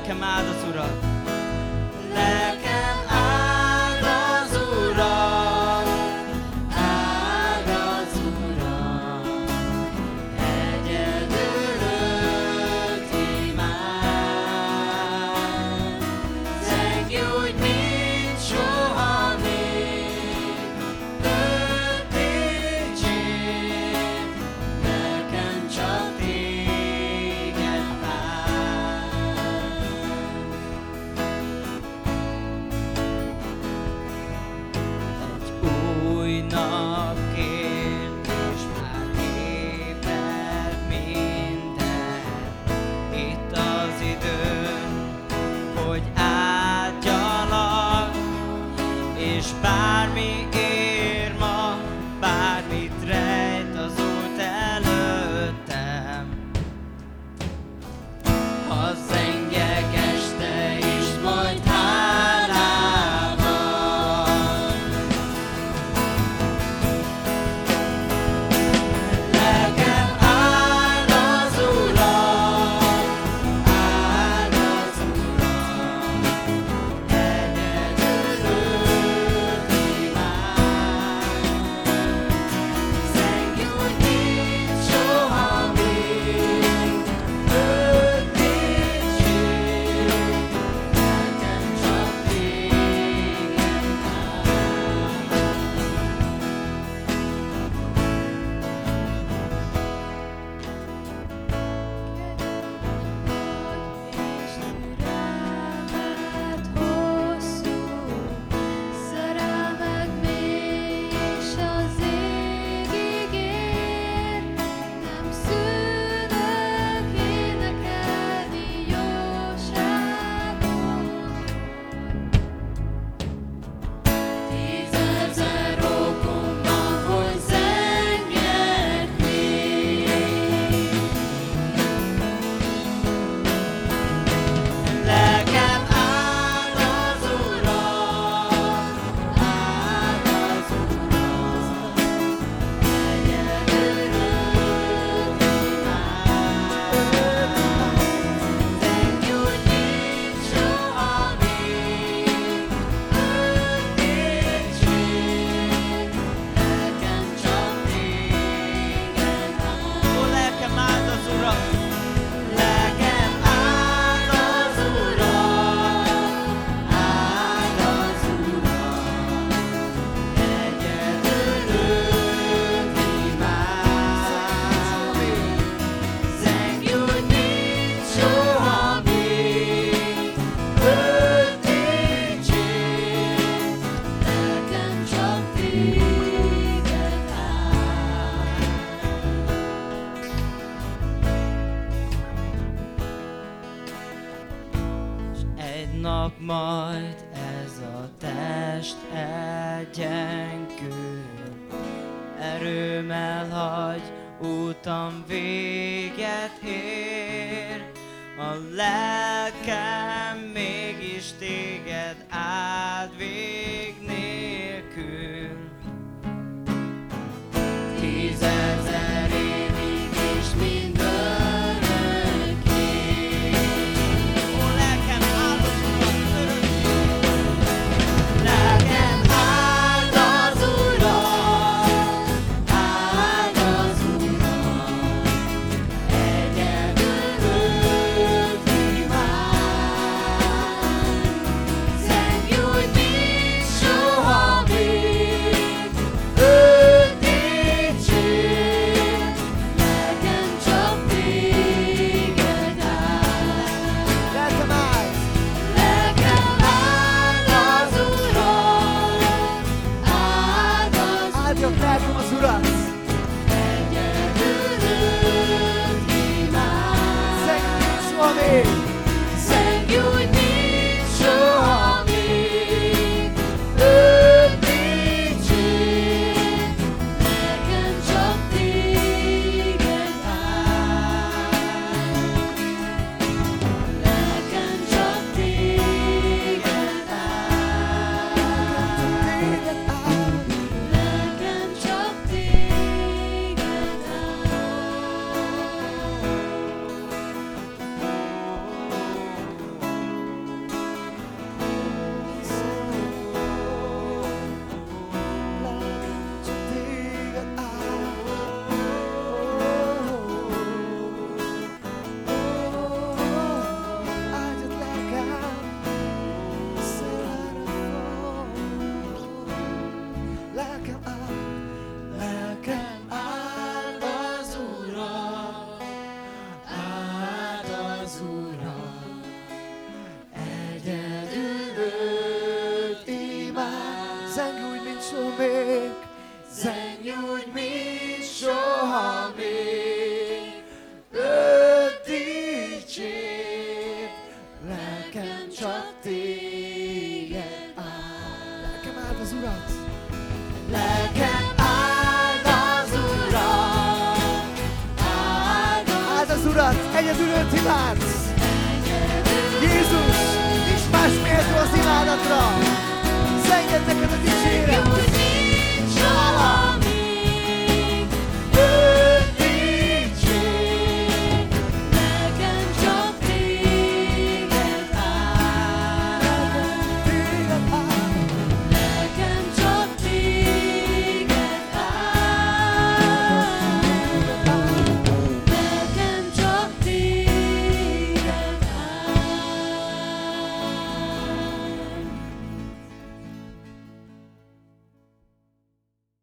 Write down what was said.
Lelkem áld az Urat. Lelkem áld az Urat, áld az Urat, egyedül őt imád. Zengj úgy, mint soha még, őt dicsérd, lelkem csak téged vár. Egy új nap kér, és már ébred minden. Itt az idő, hogy áldjalak, és bármi ér ma, bármit rejt az út előttem. Ha zengek este is, majd hálával. Lelkem áld az Urat, áld az Urat, egyedül őt imád. Zengj úgy, mint soha még, őt dicsérd, lelkem csak téged És türelmed hosszú, szerelmed mély, és az égig ér. Nem szűnök énekelni jóságodról. 10 000 okom van, hogy zengjek még. Lelkem áld az Urat, áld az Urat, egyedül őt imád. Zengj úgy, mint soha még, őt dicsérd, lelkem csak téged vár. Ó, lelkem áld az Urat! Lelkem áld az Urat, áld az Urat, egyedül őt imád. Zengj úgy, mint soha még, őt dicsérd, lelkem csak téged áld. S egy nap majd ez a test elgyengül, erőm elhagy, útam véget ér. A lelkem mégis téged áld vég nélkül. 10 000 évig és mindörökké. Ó, lelkem áld az Urat örökké. Lelkem áld az Urat, áld az Urat, egyedül őt imád. Zengj úgy, mint soha még, őt dicsérd, lelkem csak téged áld. Lelkem áld! Lelkem áld az Urat, áld az Áldjak lelkem az Urat! egyedül őt imád. Zengj, mint soha még! Zengj úgy, mint soha még, őt dicsérd, lelkem csak téged áld. Lelkem csak téged áld. Téged áld! Lelkem csak téged áld. minket imádsz. Jézus, nincs más méltó az imádatra. Engedd neked a dicséret.